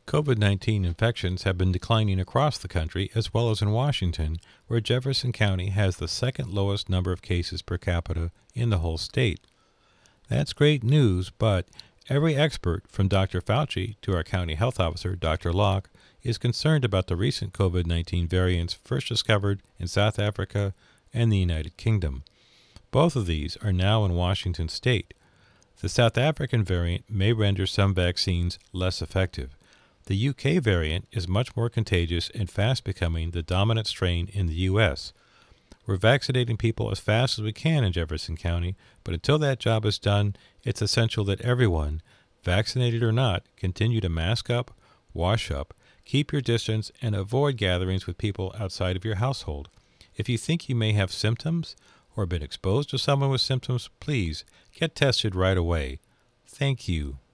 COVID-19 infections have been declining across the country as well as in Washington, where Jefferson County has the second lowest number of cases per capita in the whole state. That's great news, but every expert, from Dr. Fauci to our county health officer, Dr. Locke, is concerned about the recent COVID-19 variants first discovered in South Africa and the United Kingdom. Both of these are now in Washington state. The South African variant may render some vaccines less effective. The UK variant is much more contagious and fast becoming the dominant strain in the U.S. We're vaccinating people as fast as we can in Jefferson County, but until that job is done, it's essential that everyone, vaccinated or not, continue to mask up, wash up, keep your distance, and avoid gatherings with people outside of your household. If you think you may have symptoms or been exposed to someone with symptoms, please get tested right away. Thank you.